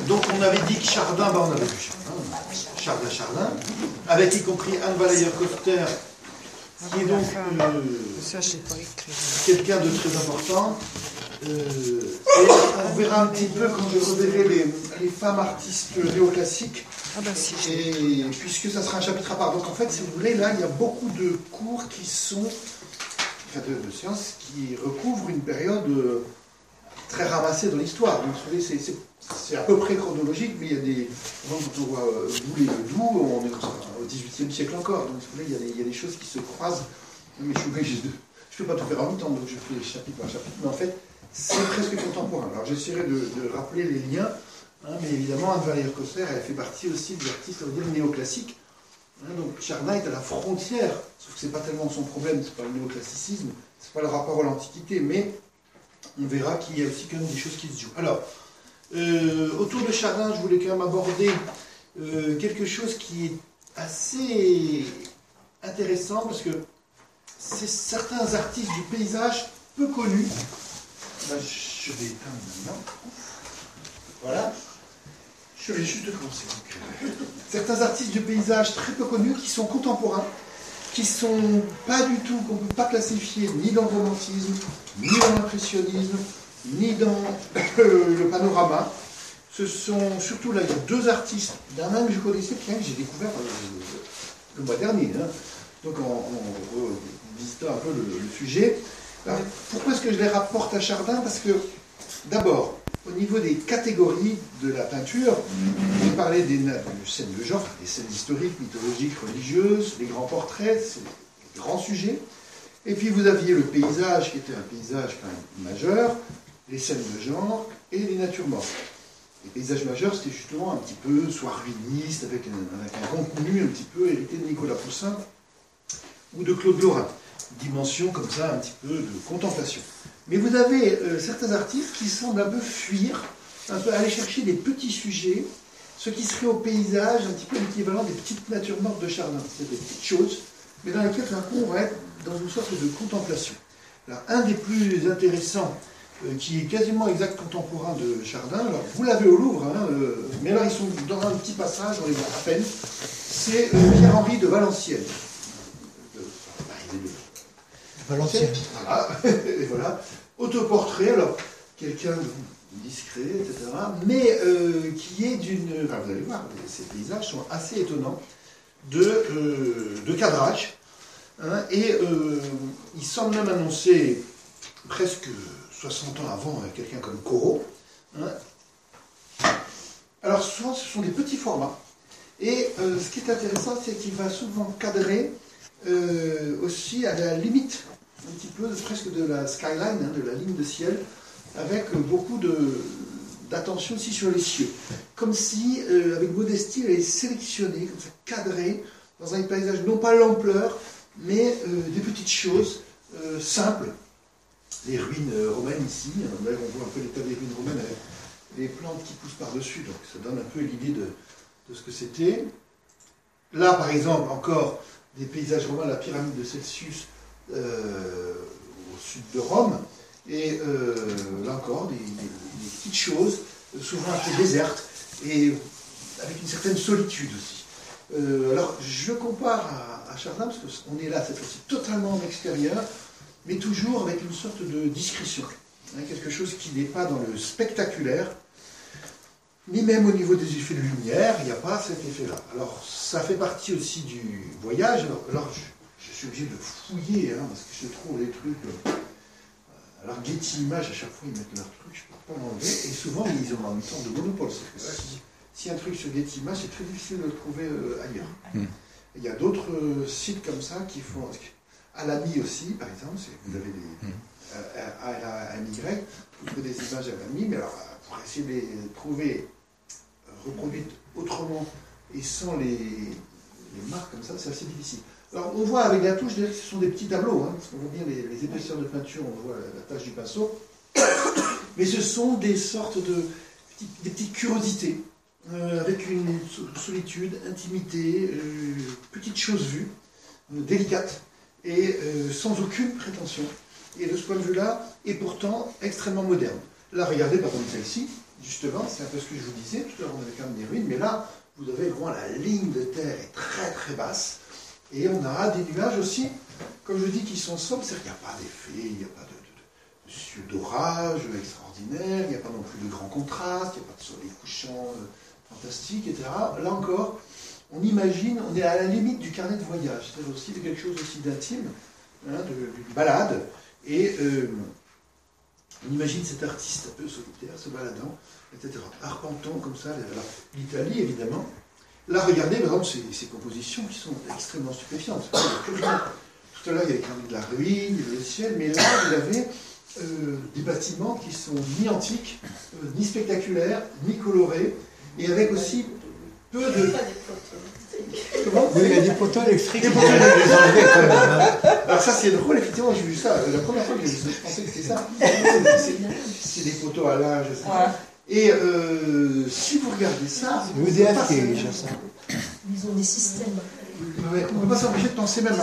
Donc on avait dit que Chardin, on avait vu Chardin, avec y compris Anne Valayer-Coster, qui est donc quelqu'un de très important. Et on verra un petit peu quand je reverrai les femmes artistes néoclassiques. Et puisque ça sera un chapitre à part. Donc en fait, si vous voulez, là, il y a beaucoup de cours qui sont, enfin de sciences, qui recouvrent une période très ramassée dans l'histoire. Donc vous voyez, c'est à peu près chronologique, mais il y a des... Quand on voit Boulle et Ledoux, on est au XVIIIe siècle encore. Donc vous voyez, il y a des choses qui se croisent. Mais je suis obligé de... Je ne peux pas tout faire en même temps, donc je fais chapitre par chapitre. Mais en fait, c'est presque contemporain. Alors j'essaierai de rappeler les liens. Mais évidemment, Anne Valayer-Coster, elle fait partie aussi des artistes, on va dire, néoclassiques. Donc Chardin est à la frontière, sauf que ce n'est pas tellement son problème, c'est pas le néoclassicisme, c'est pas le rapport à l'Antiquité, mais on verra qu'il y a aussi quand même des choses qui se jouent. Alors, autour de Chardin, je voulais quand même aborder quelque chose qui est assez intéressant, parce que c'est certains artistes du paysage peu connus. Là, je vais éteindre maintenant. Voilà. Je vais juste commencer. Certains artistes du paysage très peu connus qui sont contemporains, qui sont pas du tout, qu'on ne peut pas classifier ni dans le romantisme, ni dans l'impressionnisme, ni dans le panorama. Ce sont surtout là, il y a deux artistes d'un même que je connaissais, que j'ai découvert le mois dernier. Donc en visitant un peu le sujet. Alors, pourquoi est-ce que je les rapporte à Chardin? Parce que d'abord, au niveau des catégories de la peinture, j'ai parlé des scènes de genre, des scènes historiques, mythologiques, religieuses, les grands portraits, c'est des grands sujets. Et puis vous aviez le paysage, qui était un paysage quand même majeur, les scènes de genre et les natures mortes. Les paysages majeurs, c'était justement un petit peu soit ruiniste, avec un contenu un petit peu hérité de Nicolas Poussin ou de Claude Lorrain. Dimension comme ça, un petit peu de contemplation. Mais vous avez certains artistes qui semblent un peu fuir, un peu aller chercher des petits sujets, ce qui serait au paysage un petit peu l'équivalent des petites natures mortes de Chardin. C'est des petites choses, mais dans lesquelles d'un coup on va être dans une sorte de contemplation. Alors, un des plus intéressants, qui est quasiment exact contemporain de Chardin, alors vous l'avez au Louvre, mais alors ils sont dans un petit passage, on les voit à peine, c'est Pierre-Henri de Valenciennes. Valenciennes. Voilà, et voilà. Autoportrait, alors, quelqu'un de discret, etc., mais qui est d'une... Enfin, vous allez voir, ces paysages sont assez étonnants de cadrage, et il semble même annoncer, presque 60 ans avant, quelqu'un comme Corot. Alors, souvent, ce sont des petits formats, et ce qui est intéressant, c'est qu'il va souvent cadrer aussi à la limite un petit peu presque de la skyline, de la ligne de ciel, avec beaucoup d'attention aussi sur les cieux. Comme si, avec modestie, elle est sélectionnée, comme ça, cadrée, dans un paysage, non pas l'ampleur, mais des petites choses simples. Les ruines romaines ici, là on voit un peu l'état des ruines romaines avec les plantes qui poussent par-dessus, donc ça donne un peu l'idée de ce que c'était. Là, par exemple, encore des paysages romains, la pyramide de Celsius, au sud de Rome, et là encore des petites choses, souvent un peu désertes, et avec une certaine solitude aussi. Alors je compare à Chardin, parce qu'on est là cette fois-ci totalement en extérieur, mais toujours avec une sorte de discrétion, quelque chose qui n'est pas dans le spectaculaire, ni même au niveau des effets de lumière, il n'y a pas cet effet-là. Alors ça fait partie aussi du voyage, alors je suis obligé de fouiller, parce que je trouve les trucs... Alors Getty Images, à chaque fois, ils mettent leurs trucs, je ne peux pas l'enlever, et souvent, ils ont une sorte de monopole. Si un truc sur Getty Images, c'est très difficile de le trouver ailleurs. Il y a d'autres sites comme ça qui font... Alamy aussi, par exemple, vous avez des... AMY, vous trouvez des images Alamy, mais alors, pour essayer de les trouver reproduites autrement, et sans les marques comme ça, c'est assez difficile. Alors, on voit avec la touche, ce sont des petits tableaux, parce qu'on voit bien les épaisseurs de peinture, on voit la tâche du pinceau, mais ce sont des sortes des petites curiosités, avec une solitude, intimité, petites choses vues, délicates, et sans aucune prétention. Et de ce point de vue-là, est pourtant extrêmement moderne. Là, regardez par exemple celle-ci, justement, c'est un peu ce que je vous disais, tout à l'heure on avait quand même des ruines, mais là, vous avez vraiment la ligne de terre est très très basse, et on a des nuages aussi, comme je dis, qui sont sombres, c'est-à-dire qu'il n'y a pas d'effet, il n'y a pas de cieux d'orage extraordinaire, il n'y a pas non plus de grands contrastes, il n'y a pas de soleil couchant fantastique, etc. Là encore, on imagine, on est à la limite du carnet de voyage, c'est-à-dire aussi de quelque chose aussi d'intime, hein, d'une balade, et on imagine cet artiste un peu solitaire, se baladant, etc. Arpentant comme ça, l'Italie évidemment. Là, regardez par exemple ces compositions qui sont extrêmement stupéfiantes. Tout à l'heure, il y avait quand même de la ruine, il y avait le ciel, mais là, vous avez des bâtiments qui sont ni antiques, ni spectaculaires, ni colorés, et avec aussi peu de... Comment ? Oui, il y a des poteaux électriques. Des poteaux électriques. Alors ça, c'est drôle, effectivement, j'ai vu ça. La première fois que j'ai vu ça, je pensais que c'était ça. C'est des poteaux à linge, etc. Et si vous regardez ça... C'est l'EDF qui est ça. Ils ont des systèmes. Ouais, on ne peut pas s'empêcher de penser même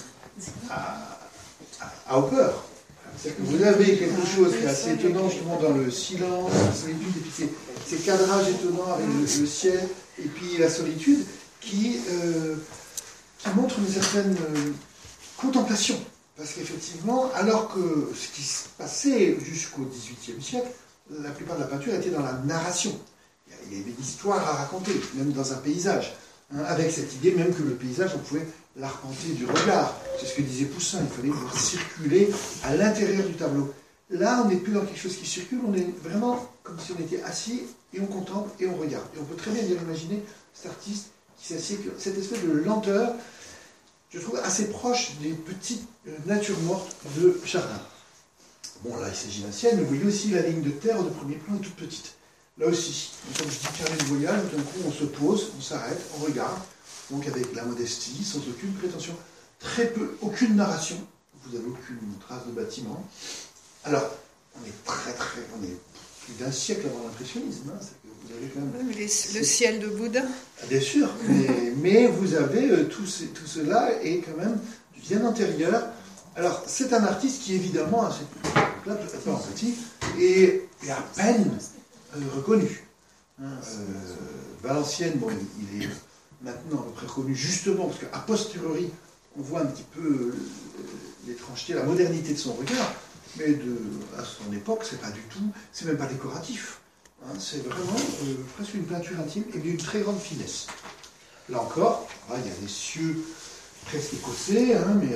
à Hopper. C'est-à-dire que vous avez quelque chose qui est assez étonnant, justement, dans le silence, la solitude, et puis ces cadrages étonnants avec le ciel, et puis la solitude, qui montre une certaine contemplation. Parce qu'effectivement, alors que ce qui se passait jusqu'au XVIIIe siècle, la plupart de la peinture était dans la narration. Il y avait une histoire à raconter, même dans un paysage. Hein, avec cette idée même que le paysage, on pouvait l'arpenter du regard. C'est ce que disait Poussin, il fallait voir circuler à l'intérieur du tableau. Là, on n'est plus dans quelque chose qui circule, on est vraiment comme si on était assis et on contemple et on regarde. Et on peut très bien imaginer cet artiste qui s'assied, cette espèce de lenteur, je trouve assez proche des petites natures mortes de jardin. Bon, là, il s'agit d'un ciel, mais vous voyez aussi la ligne de terre de premier plan est toute petite. Là aussi, comme je dis, carnet de voyage, tout d'un coup, on se pose, on s'arrête, on regarde, donc avec la modestie, sans aucune prétention, très peu, aucune narration, vous n'avez aucune trace de bâtiment. Alors, on est on est plus d'un siècle avant l'impressionnisme, hein, c'est que vous avez quand même... Le ciel de Bouddha. Bien sûr, mais vous avez tout cela est quand même bien antérieur. Alors, c'est un artiste qui, évidemment, là, pas en petit, est à peine reconnu. Hein, Valenciennes, bon, il est maintenant à peu près reconnu justement parce qu'à posteriori, on voit un petit peu l'étrangeté, la modernité de son regard, mais à son époque, c'est pas du tout, c'est même pas décoratif. Hein, c'est vraiment presque une peinture intime et d'une très grande finesse. Là encore, il y a des cieux presque écossais, hein, mais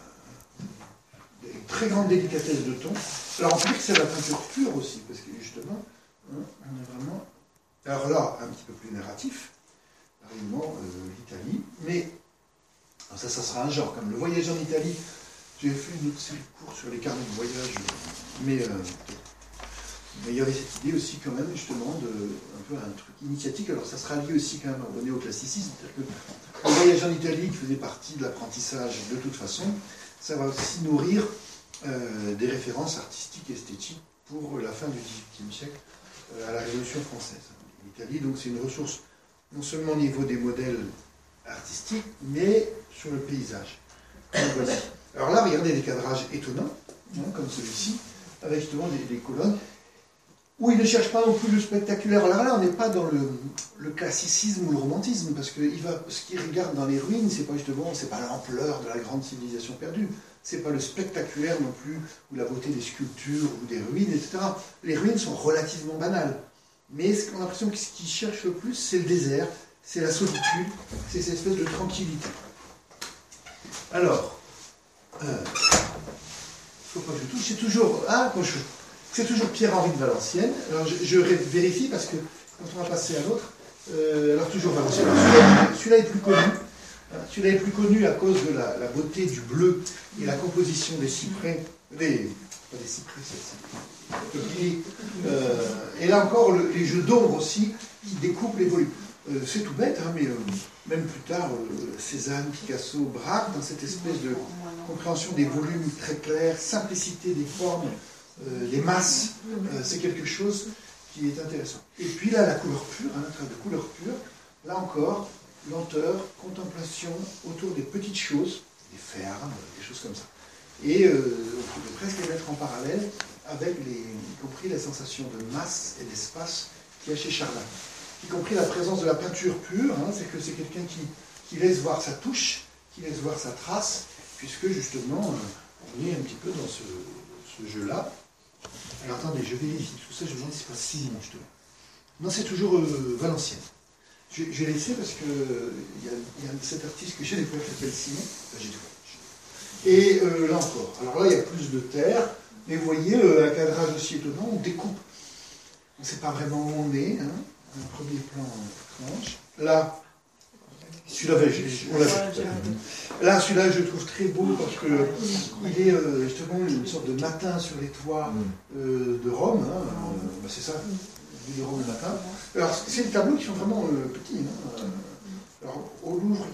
une très grande délicatesse de ton. Alors on peut dire que c'est la peinture pure aussi, parce que justement, hein, on est vraiment... Alors là, un petit peu plus narratif, réellement l'Italie, mais ça sera un genre, comme le voyage en Italie. J'ai fait une autre série de cours sur les carnets de voyage, mais il y avait cette idée aussi quand même, justement, un peu un truc initiatique. Alors ça sera lié aussi quand même au néoclassicisme, c'est-à-dire que le voyage en Italie, qui faisait partie de l'apprentissage de toute façon, ça va aussi nourrir des références artistiques et esthétiques pour la fin du XVIIIe siècle, à la Révolution française. L'Italie, donc, c'est une ressource non seulement au niveau des modèles artistiques, mais sur le paysage. Alors là, regardez des cadrages étonnants, hein, comme celui-ci, avec justement des colonnes, où il ne cherche pas non plus le spectaculaire. Alors là, on n'est pas dans le classicisme ou le romantisme, parce que ce qu'il regarde dans les ruines, c'est pas l'ampleur de la grande civilisation perdue, c'est pas le spectaculaire non plus, ou la beauté des sculptures, ou des ruines, etc. Les ruines sont relativement banales. Mais on a l'impression que ce qu'il cherche le plus, c'est le désert, c'est la solitude, c'est cette espèce de tranquillité. Alors, faut pas que je touche, c'est toujours Pierre-Henri de Valenciennes. Alors je vérifie parce que quand on va passer à l'autre, alors toujours Valenciennes. Celui-là est plus connu. Celui-là est plus connu à cause de la beauté du bleu et la composition des cyprès, pas des cyprès, c'est peupliers. Et là encore, les jeux d'ombre aussi qui découpent les volumes. C'est tout bête, hein, mais même plus tard, Cézanne, Picasso, Braque, dans cette espèce de compréhension des volumes très clairs, simplicité des formes, des masses, c'est quelque chose qui est intéressant. Et puis là, la couleur pure, un trait de couleur pure, là encore, lenteur, contemplation autour des petites choses, des fermes, des choses comme ça. Et on pourrait presque les mettre en parallèle avec y compris la sensation de masse et d'espace qu'il y a chez Chardin. Y compris la présence de la peinture pure, c'est que c'est quelqu'un qui laisse voir sa touche, qui laisse voir sa trace, puisque justement, on est un petit peu dans ce jeu-là. Alors attendez, je vérifie tout ça, je me demande si c'est pas Simon, justement. Non, c'est toujours Valenciennes. Je vais laisser parce que il y a cet artiste que j'ai découvert qui s'appelle Simon. Enfin, j'ai découvert. Et là encore. Alors là, il y a plus de terre, mais vous voyez, un cadrage aussi étonnant, on découpe. On ne sait pas vraiment où on est. Un premier plan étrange. Là, celui-là, on l'a vu tout à l'heure. Là, celui-là, je le trouve très beau parce qu'il est justement une sorte de matin sur les toits de Rome. C'est ça, vue de Rome le matin. Alors, c'est des tableaux qui sont vraiment petits. Alors, au Louvre,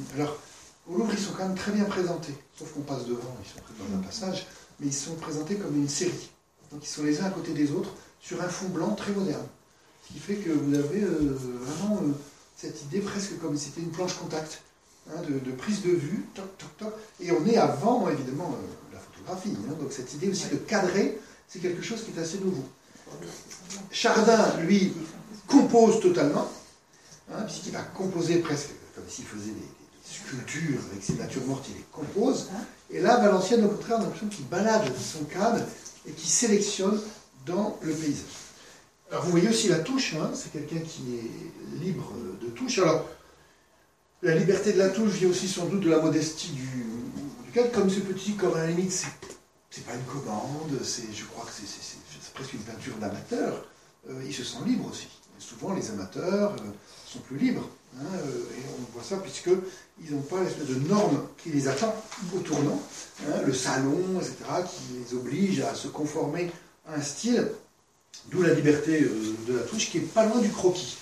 au Louvre, ils sont quand même très bien présentés. Sauf qu'on passe devant, ils sont pris dans un passage, mais ils sont présentés comme une série. Donc, ils sont les uns à côté des autres sur un fond blanc très moderne. Ce qui fait que vous avez vraiment cette idée presque comme si c'était une planche contact, de prise de vue, toc, toc, toc. Et on est avant, évidemment, la photographie. Donc cette idée aussi de cadrer, c'est quelque chose qui est assez nouveau. Chardin, lui, compose totalement, puisqu'il va composer presque comme s'il faisait des sculptures avec ses natures mortes, il les compose. Et là, Valenciennes, au contraire, on a l'impression qu'il balade son cadre et qui sélectionne dans le paysage. Alors vous voyez aussi la touche, c'est quelqu'un qui est libre de touche. Alors, la liberté de la touche vient aussi sans doute de la modestie du cadre, comme ce petit, comme à la limite, c'est pas une commande, je crois que c'est presque une peinture d'amateur. Ils se sentent libres aussi. Et souvent, les amateurs sont plus libres. Et on voit ça puisqu'ils n'ont pas l'espèce de norme qui les attend au tournant, le salon, etc., qui les oblige à se conformer à un style. D'où la liberté de la touche qui est pas loin du croquis.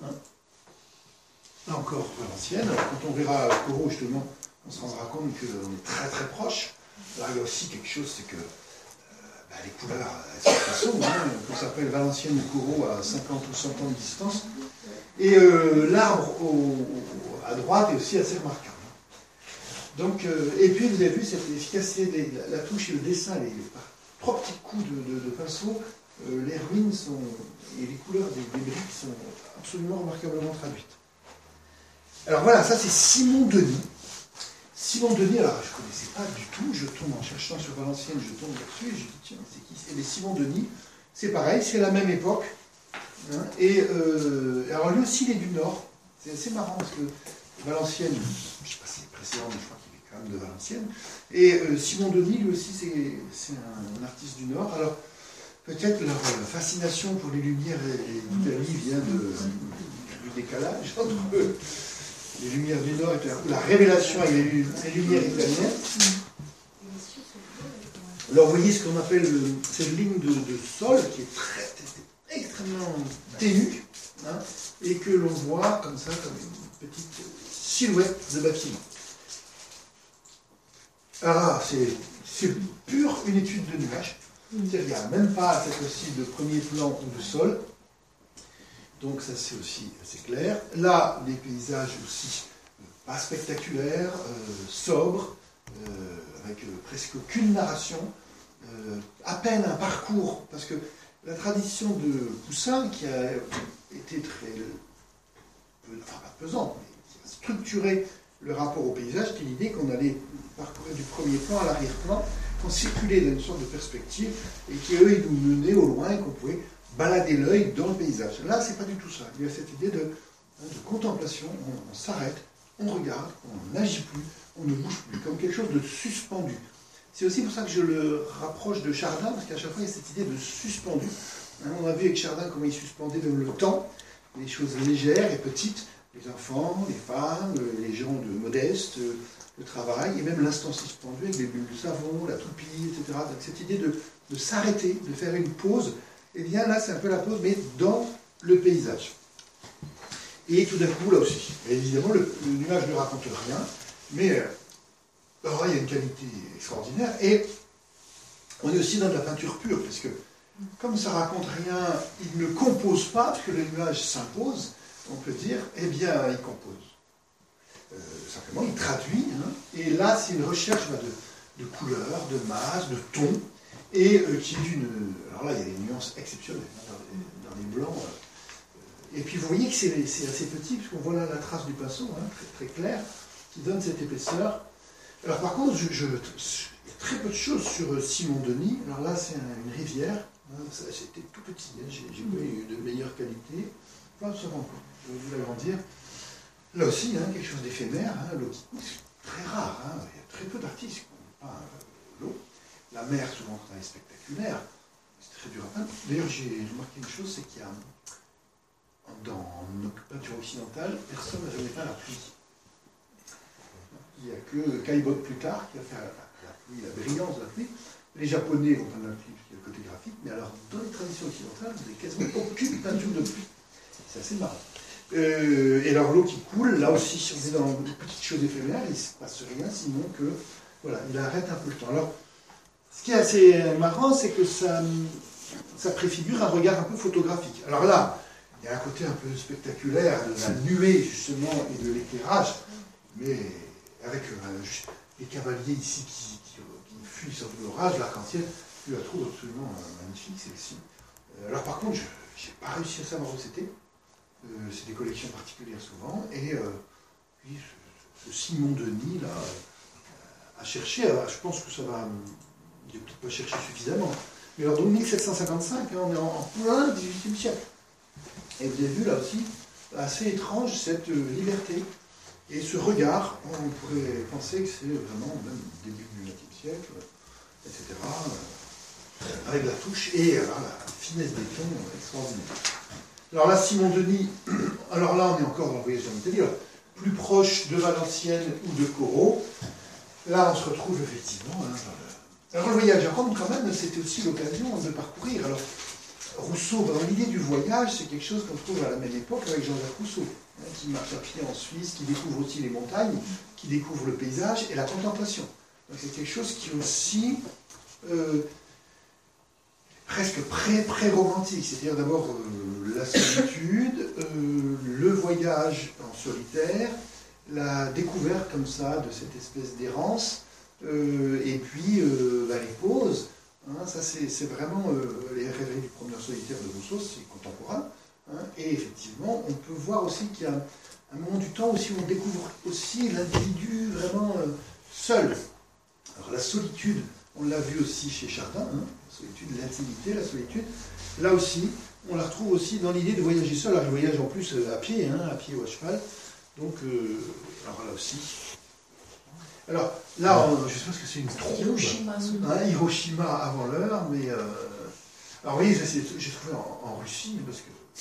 Là encore, Valenciennes. Quand on verra Corot, justement, on se rendra compte qu'on est très très proche. Là, il y a aussi quelque chose, c'est que les couleurs, elles sont très sombres. On s'appelle Valenciennes ou Corot à 50 ou 100 ans de distance. Et l'arbre à droite est aussi assez remarquable. Donc, et puis, vous avez vu cette efficacité de la touche et le dessin, les trois petits coups de pinceau. Les ruines et les couleurs des briques sont absolument remarquablement traduites. Alors voilà, ça c'est Simon Denis. Simon Denis, alors je ne connaissais pas du tout, je tombe en cherchant sur Valenciennes, je tombe là-dessus et je dis tiens, c'est qui? Et les Simon Denis, c'est pareil, c'est la même époque. Alors lui aussi il est du Nord, c'est assez marrant parce que Valenciennes, je ne sais pas si c'est précédent, mais je crois qu'il est quand même de Valenciennes. Et Simon Denis, lui aussi c'est un artiste du Nord. Alors peut-être leur fascination pour les lumières d'Italie vient du décalage entre les lumières du Nord et la révélation avec les lumières italiennes. Alors vous voyez ce qu'on appelle cette ligne de sol qui est extrêmement ténue et que l'on voit comme ça, comme une petite silhouette de bâtiment. Alors c'est pure une étude de nuages. Il n'y a même pas cette fois-ci de premier plan ou de sol. Donc ça c'est aussi assez clair. Là, les paysages aussi pas spectaculaires, sobres, avec presque aucune narration, à peine un parcours, parce que la tradition de Poussin, qui a été très, enfin pas pesante, mais qui a structuré le rapport au paysage, c'était l'idée qu'on allait parcourir du premier plan à l'arrière-plan, qu'on circulait dans une sorte de perspective, et qu'eux, ils nous menaient au loin, et qu'on pouvait balader l'œil dans le paysage. Là, c'est pas du tout ça. Il y a cette idée de contemplation, on s'arrête, on regarde, on n'agit plus, on ne bouge plus, comme quelque chose de suspendu. C'est aussi pour ça que je le rapproche de Chardin, parce qu'à chaque fois, il y a cette idée de suspendu. On a vu avec Chardin comment il suspendait dans le temps, les choses légères et petites, les enfants, les femmes, les gens modestes, le travail, et même l'instant suspendu avec les bulles de savon, la toupie, etc. Donc cette idée de s'arrêter, de faire une pause, et bien là, c'est un peu la pause, mais dans le paysage. Et tout d'un coup, là aussi, évidemment, le nuage ne raconte rien, mais alors là, il y a une qualité extraordinaire, et on est aussi dans de la peinture pure, parce que comme ça raconte rien, il ne compose pas, parce que le nuage s'impose, on peut dire, eh bien, il compose. Simplement, il traduit, et là, c'est une recherche de couleurs, de masse, de tons, et qui est d'une... Alors là, il y a des nuances exceptionnelles dans les blancs. Et puis vous voyez que c'est assez petit, puisqu'on voit là la trace du pinceau, hein, très, très claire, qui donne cette épaisseur. Alors par contre, il y a très peu de choses sur Simon Denis. Alors là, c'est une rivière. Hein, c'était tout petit, hein, j'ai pas eu de meilleure qualité. Enfin, ça va encore, je vais vous l'agrandir. Là aussi, hein, quelque chose d'éphémère, hein, l'eau qui coule, c'est très rare. Hein, il y a très peu d'artistes qui n'ont pas l'eau. La mer, souvent, quand elle est spectaculaire, c'est très dur à peindre. D'ailleurs, j'ai remarqué une chose, c'est qu'il y a, dans nos peintures occidentales, personne n'a jamais peint la pluie. Il n'y a que Caillebotte plus tard qui a fait la pluie, la brillance de la pluie. Les Japonais ont peint la pluie parce qu'il y a le côté graphique, mais alors dans les traditions occidentales, vous n'avez quasiment aucune peinture de pluie. C'est assez marrant. Et alors l'eau qui coule, là aussi, si on est dans des petites choses éphémères, il ne se passe rien sinon que, voilà, il arrête un peu le temps. Alors, ce qui est assez marrant, c'est que ça préfigure un regard un peu photographique. Alors là, il y a un côté un peu spectaculaire de la nuée, justement, et de l'éclairage, mais avec les cavaliers ici qui fuient sur l'orage, l'arc-en-ciel, je la trouve absolument magnifique, celle-ci. Alors par contre, je n'ai pas réussi à savoir où c'était. C'est des collections particulières souvent. Et puis, ce Simon Denis, là, a cherché, je pense que ça va... Il n'a peut-être pas cherché suffisamment. Mais alors, donc 1755, hein, on est en plein XVIIIe siècle. Et vous avez vu, là aussi, assez étrange, cette liberté. Et ce regard, on pourrait penser que c'est vraiment même début du XXe siècle, etc. Avec la touche et alors, la finesse des tons extraordinaire. Alors là, Simon Denis, alors là, on est encore dans le voyage en Italie, plus proche de Valenciennes ou de Corot. Là, on se retrouve effectivement hein, Alors le voyage à Rome, quand même, c'était aussi l'occasion de parcourir. Alors, Rousseau, dans l'idée du voyage, c'est quelque chose qu'on trouve à la même époque avec Jean-Jacques Rousseau, hein, qui marche à pied en Suisse, qui découvre aussi les montagnes, qui découvre le paysage et la contemplation. Donc c'est quelque chose qui est aussi presque pré-romantique, c'est-à-dire d'abord la solitude, le voyage en solitaire, la découverte comme ça de cette espèce d'errance, et puis les pauses. Hein, ça, c'est vraiment les rêveries du promeneur solitaire de Rousseau, c'est contemporain. Hein, et effectivement, on peut voir aussi qu'il y a un moment du temps aussi où on découvre aussi l'individu vraiment seul. Alors la solitude, on l'a vu aussi chez Chardin, hein, la solitude, l'intimité, la solitude. Là aussi, on la retrouve aussi dans l'idée de voyager seul. Alors il voyage en plus à pied ou à cheval. Donc, alors là aussi... Alors, là, je pense que c'est une trompe. Hiroshima avant l'heure, mais... Alors oui, j'ai trouvé en Russie, parce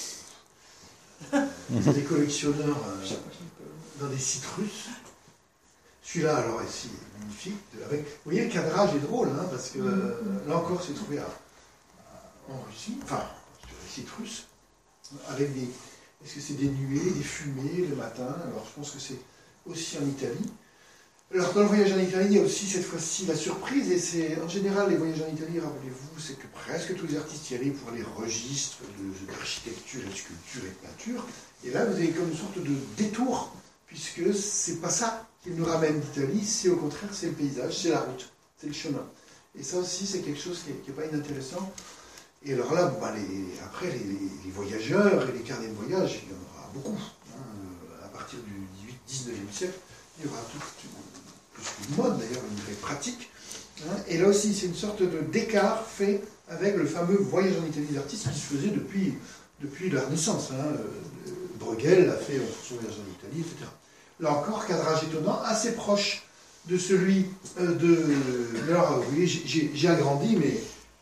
que... il y a des collectionneurs dans des sites russes. Celui-là, alors, ici, est magnifique. Vous voyez, le cadrage est drôle, hein, parce que là encore, c'est trouvé en Russie, enfin, sur les sites russes, avec des... Est-ce que c'est des nuées, des fumées le matin? Alors, je pense que c'est aussi en Italie. Alors, dans le voyage en Italie, il y a aussi cette fois-ci la surprise, et c'est en général les voyages en Italie, rappelez-vous, c'est que presque tous les artistes y allaient pour les registres d'architecture et de sculpture et de peinture. Et là, vous avez comme une sorte de détour, puisque c'est pas ça qui nous ramène d'Italie, c'est au contraire, c'est le paysage, c'est la route, c'est le chemin. Et ça aussi, c'est quelque chose qui n'est pas inintéressant. Et alors là, après, les voyageurs et les carnets de voyage, il y en aura beaucoup. Hein, à partir du 18-19e siècle, il y aura tout plus qu'une mode, d'ailleurs, une vraie pratique. Hein, et là aussi, c'est une sorte d'écart fait avec le fameux voyage en Italie des artistes qui se faisait depuis la Renaissance. Hein. Bruegel a fait son voyage en Italie, etc. Là encore, cadrage étonnant, assez proche de celui de... Alors, vous voyez, j'ai agrandi, mais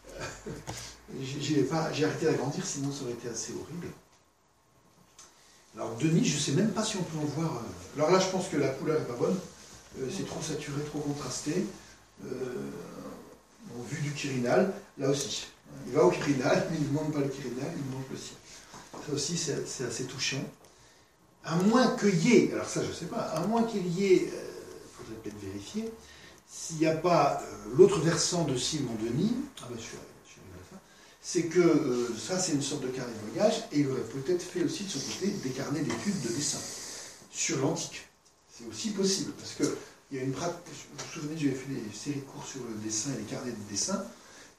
j'ai arrêté d'agrandir, sinon ça aurait été assez horrible. Alors, Denis, je ne sais même pas si on peut en voir... Alors là, je pense que la couleur n'est pas bonne. C'est trop saturé, trop contrasté. Vu du Quirinal, là aussi. Il va au Quirinal, mais il ne demande pas le Quirinal, il demande le ciel. Ça aussi, c'est assez touchant. À moins qu'il y ait, alors ça je ne sais pas, à moins qu'il y ait, il faudrait peut-être vérifier, s'il n'y a pas l'autre versant de Simon Denis, je suis arrivé à la fin, c'est que ça c'est une sorte de carnet de voyage, et il aurait peut-être fait aussi de son côté des carnets d'études de dessin sur l'antique. C'est aussi possible, parce qu'il y a une pratique, vous vous souvenez, j'avais fait des séries de cours sur le dessin et les carnets de dessin,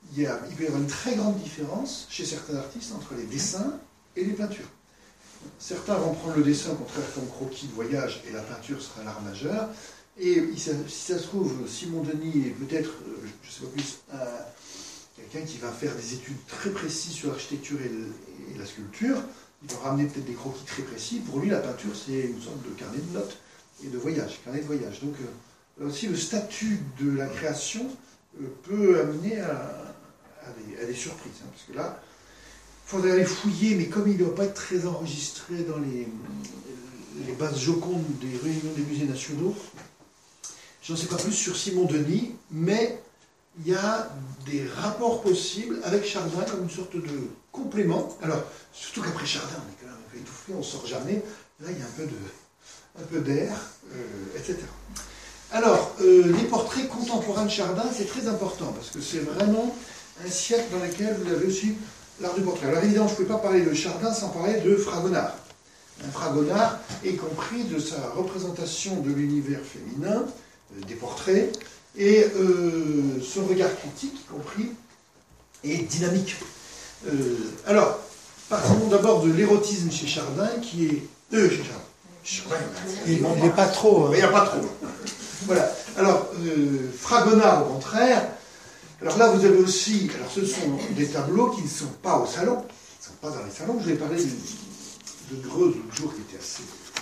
il peut y avoir une très grande différence chez certains artistes entre les dessins et les peintures. Certains vont prendre le dessin au contraire comme croquis de voyage et la peinture sera l'art majeur. Et si ça se trouve, Simon Denis est peut-être, je ne sais pas plus, quelqu'un qui va faire des études très précises sur l'architecture et la sculpture. Il va ramener peut-être des croquis très précis. Pour lui, la peinture, c'est une sorte de carnet de notes et de voyage, carnet de voyage. Donc, là aussi, le statut de la création peut amener à des surprises. Hein, parce que là, il faudrait aller fouiller, mais comme il ne doit pas être très enregistré dans les bases jocondes des réunions des musées nationaux, je n'en sais pas plus sur Simon Denis, mais il y a des rapports possibles avec Chardin comme une sorte de complément. Alors, surtout qu'après Chardin, on est quand même un peu étouffé, on ne sort jamais. Là, il y a un peu d'air, etc. Alors, les portraits contemporains de Chardin, c'est très important, parce que c'est vraiment un siècle dans lequel vous avez aussi l'art du portrait. Alors évidemment, je ne pouvais pas parler de Chardin sans parler de Fragonard. Fragonard est compris de sa représentation de l'univers féminin, des portraits, et son regard critique, y compris, est dynamique. Alors, parlons d'abord de l'érotisme chez Chardin, qui est... chez Chardin. Il n'est pas trop. Il n'y a pas trop. Voilà. Alors, Fragonard, au contraire, alors là, vous avez aussi... Alors, ce sont des tableaux qui ne sont pas au salon, qui ne sont pas dans les salons. Je vous ai parlé de Greuze l'autre jour, qui était assez...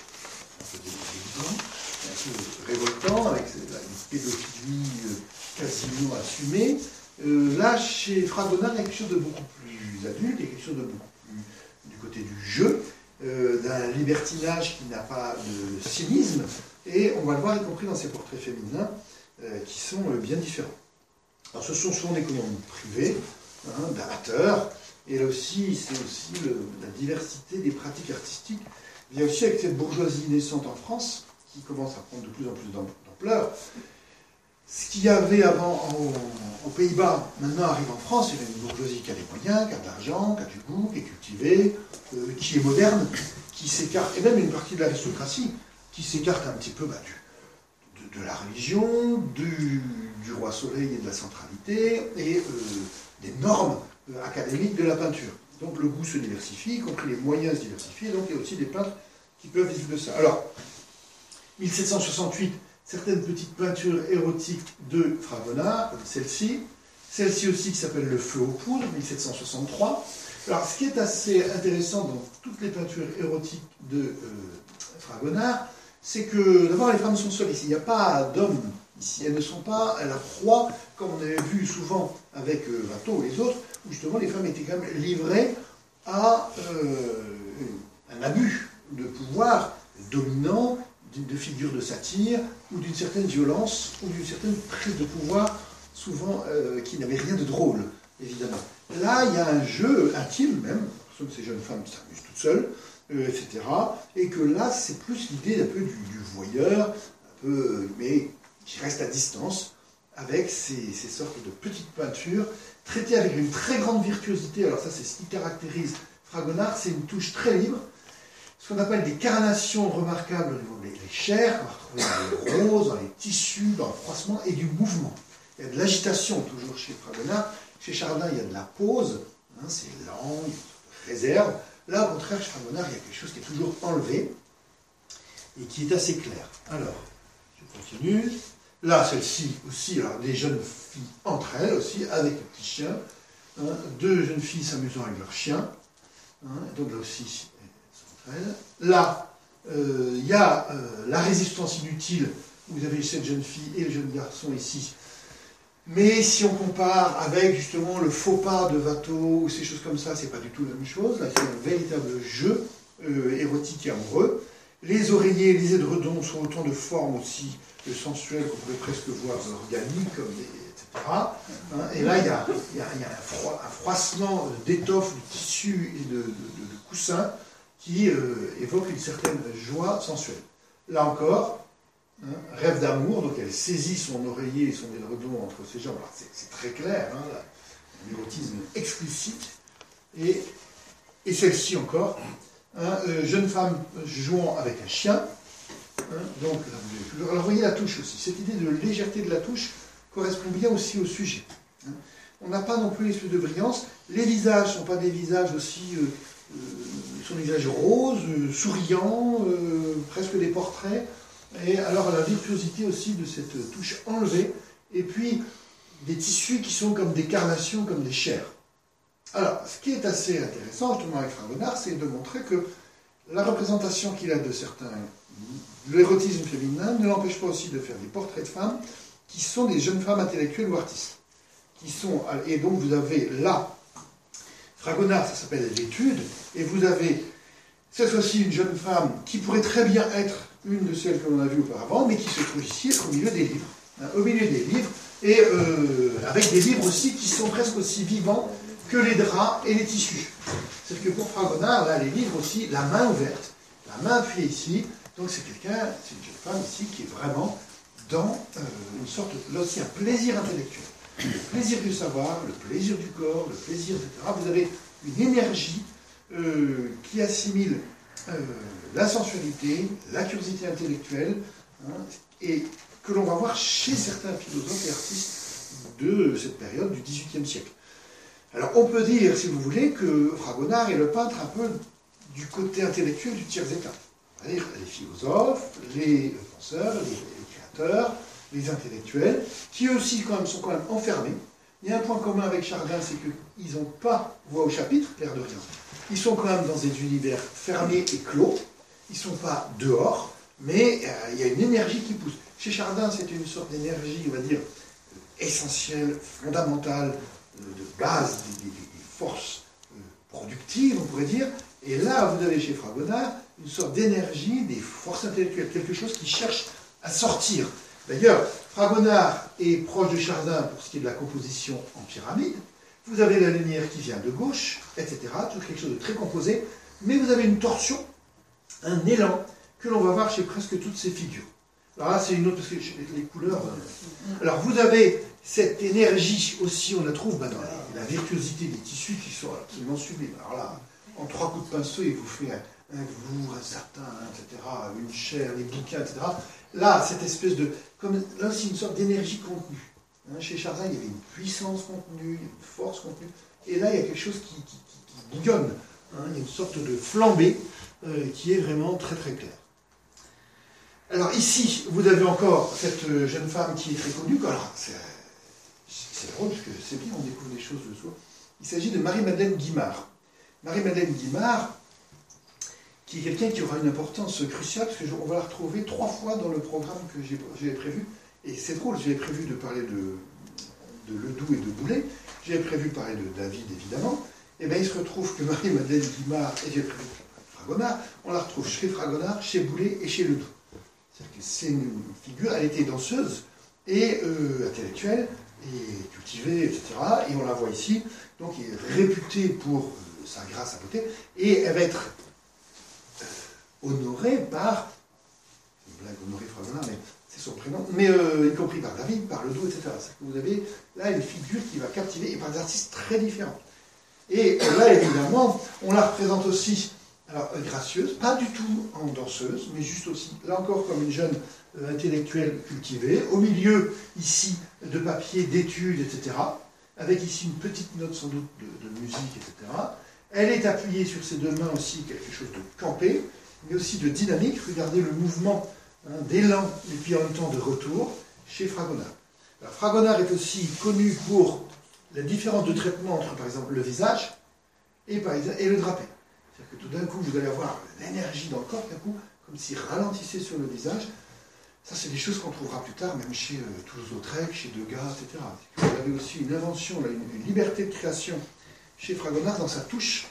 un peu révoltant, avec une pédophilie quasiment assumée. Là, chez Fragonard, il y a quelque chose de beaucoup plus adulte, il y a quelque chose de beaucoup plus du côté du jeu, d'un libertinage qui n'a pas de cynisme, et on va le voir y compris dans ses portraits féminins, qui sont bien différents. Alors, ce sont souvent des commandes privées, d'amateurs, et là aussi, c'est aussi la diversité des pratiques artistiques. Il y a aussi avec cette bourgeoisie naissante en France, qui commence à prendre de plus en plus d'ampleur. Ce qu'il y avait avant aux Pays-Bas, maintenant arrive en France, il y a une bourgeoisie qui a des moyens, qui a de l'argent, qui a du goût, qui est cultivée, qui est moderne, qui s'écarte, et même une partie de l'aristocratie, qui s'écarte un petit peu de la religion, du roi soleil et de la centralité, et des normes académiques de la peinture. Donc le goût se diversifie, y compris les moyens se diversifient, donc il y a aussi des peintres qui peuvent vivre de ça. Alors, 1768, certaines petites peintures érotiques de Fragonard, comme celle-ci aussi qui s'appelle Le Feu aux poudres, 1763. Alors, ce qui est assez intéressant dans toutes les peintures érotiques de Fragonard, c'est que d'abord les femmes sont seules ici, il n'y a pas d'hommes ici, elles ne sont pas à la proie, comme on avait vu souvent avec Watteau et les autres, où justement les femmes étaient quand même livrées à un abus de pouvoir dominant, de figures de satire, ou d'une certaine violence, ou d'une certaine prise de pouvoir, souvent qui n'avait rien de drôle, évidemment. Là, il y a un jeu intime même, parce que ces jeunes femmes s'amusent toutes seules, etc. Et que là, c'est plus l'idée un peu du voyeur, un peu, mais qui reste à distance, avec ces sortes de petites peintures, traitées avec une très grande virtuosité. Alors ça, c'est ce qui caractérise Fragonard, c'est une touche très libre, ce qu'on appelle des carnations remarquables au niveau des chairs, qu'on va retrouver dans les roses, dans les tissus, dans le froissement, et du mouvement. Il y a de l'agitation toujours chez Fragonard. Chez Chardin, il y a de la pause, c'est lent, il y a une réserve. Là, au contraire, chez Fragonard, il y a quelque chose qui est toujours enlevé et qui est assez clair. Alors, je continue. Là, celle-ci aussi, alors des jeunes filles entre elles aussi, avec un petit chien. Deux jeunes filles s'amusant avec leur chien. Donc là aussi, elles sont entre elles. Là, il y a la résistance inutile. Vous avez cette jeune fille et le jeune garçon ici. Mais si on compare avec justement le faux pas de Watteau ou ces choses comme ça, c'est pas du tout la même chose. Là, c'est un véritable jeu érotique et amoureux. Les oreillers, les édredons sont autant de formes aussi sensuelles qu'on pourrait presque voir organiques, etc. Et là, il y a un froissement d'étoffe, de tissu et de coussins qui évoque une certaine joie sensuelle. Là encore, rêve d'amour, donc elle saisit son oreiller et son édredon entre ses jambes. C'est très clair, un érotisme explicite. Et celle-ci encore, jeune femme jouant avec un chien. Donc là, vous avez toujours. Alors, voyez la touche aussi. Cette idée de légèreté de la touche correspond bien aussi au sujet. on n'a pas non plus une espèce de brillance. Les visages ne sont pas des visages aussi... sont des visages roses, souriants, presque des portraits. Et alors la virtuosité aussi de cette touche enlevée. Et puis des tissus qui sont comme des carnations, comme des chairs. Alors, ce qui est assez intéressant, justement, avec Fragonard, c'est de montrer que la représentation qu'il a de l'érotisme féminin ne l'empêche pas aussi de faire des portraits de femmes qui sont des jeunes femmes intellectuelles ou artistes. Et donc, vous avez là, Fragonard, ça s'appelle l'étude, et vous avez cette fois-ci une jeune femme qui pourrait très bien être une de celles que l'on a vues auparavant, mais qui se trouve ici être au milieu des livres. Au milieu des livres, et avec des livres aussi qui sont presque aussi vivants que les draps et les tissus. C'est que pour Fragonard, là, les livres aussi, la main ouverte, la main appuyée ici, donc c'est une jeune femme ici qui est vraiment dans une sorte, là aussi, un plaisir intellectuel. Le plaisir du savoir, le plaisir du corps, le plaisir, etc. Vous avez une énergie qui assimile la sensualité, la curiosité intellectuelle, hein, et que l'on va voir chez certains philosophes et artistes de cette période du XVIIIe siècle. Alors on peut dire, si vous voulez, que Fragonard est le peintre un peu du côté intellectuel du tiers-état. C'est-à-dire les philosophes, les penseurs, les créateurs, les intellectuels, qui eux aussi sont quand même enfermés. Il y a un point commun avec Chardin, c'est qu'ils n'ont pas voix au chapitre, l'air de rien. Ils sont quand même dans des univers fermés et clos. Ils ne sont pas dehors, mais il y a une énergie qui pousse. Chez Chardin, c'est une sorte d'énergie, on va dire, essentielle, fondamentale, de base des forces productives, on pourrait dire. Et là, vous avez chez Fragonard une sorte d'énergie, des forces intellectuelles, quelque chose qui cherche à sortir. D'ailleurs, Fragonard est proche de Chardin pour ce qui est de la composition en pyramide. Vous avez la lumière qui vient de gauche, etc. Tout quelque chose de très composé. Mais vous avez une torsion, un élan, que l'on va voir chez presque toutes ces figures. Alors là, c'est une autre, parce que les couleurs... Alors vous avez cette énergie aussi, on la trouve dans la virtuosité des tissus qui sont absolument sublimes. Alors là, en 3 coups de pinceau, il vous fait un velours, un satin, etc., une chair, les bouquins, etc. Là, cette espèce de... là aussi, une sorte d'énergie contenue. Hein, chez Chardin, il y avait une puissance contenue, une force contenue. Et là, il y a quelque chose qui bouillonne. Hein, il y a une sorte de flambée qui est vraiment très très claire. Alors ici, vous avez encore cette jeune femme qui est très connue. Alors, c'est drôle, parce que c'est bien, on découvre des choses de soi. Il s'agit de Marie-Madeleine Guimard. Marie-Madeleine Guimard, qui est quelqu'un qui aura une importance cruciale, parce qu'on va la retrouver 3 fois dans le programme que j'avais prévu. Et c'est drôle, j'avais prévu de parler de Ledoux et de Boulay. J'avais prévu de parler de David, évidemment. Et bien, il se retrouve que Marie-Madeleine Guimard, et j'ai prévu Fragonard, on la retrouve chez Fragonard, chez Boulay et chez Ledoux. C'est-à-dire que c'est une figure, elle était danseuse et intellectuelle, et cultivée, etc. Et on la voit ici, donc elle est réputée pour sa grâce, sa beauté, et elle va être honorée par, c'est une blague, honorée Fragonard, mais c'est son prénom, mais y compris par David, par Ledoux, etc. C'est-à-dire que vous avez là une figure qui va captiver, et par des artistes très différents. Et là, évidemment, on la représente aussi, alors gracieuse, pas du tout en danseuse, mais juste aussi, là encore, comme une jeune intellectuelle cultivée, au milieu, ici, de papier, d'études, etc., avec ici une petite note sans doute de musique, etc. Elle est appuyée sur ses 2 mains aussi, quelque chose de campé, mais aussi de dynamique. Regardez le mouvement d'élan, et puis en même temps de retour, chez Fragonard. Alors, Fragonard est aussi connu pour la différence de traitement entre, par exemple, le visage et le drapé. C'est-à-dire que tout d'un coup, vous allez avoir l'énergie dans le corps, d'un coup, comme s'il ralentissait sur le visage. Ça, c'est des choses qu'on trouvera plus tard, même chez Toulouse-Lautrec, chez Degas, etc. Vous avez aussi une invention, une liberté de création chez Fragonard dans sa touche,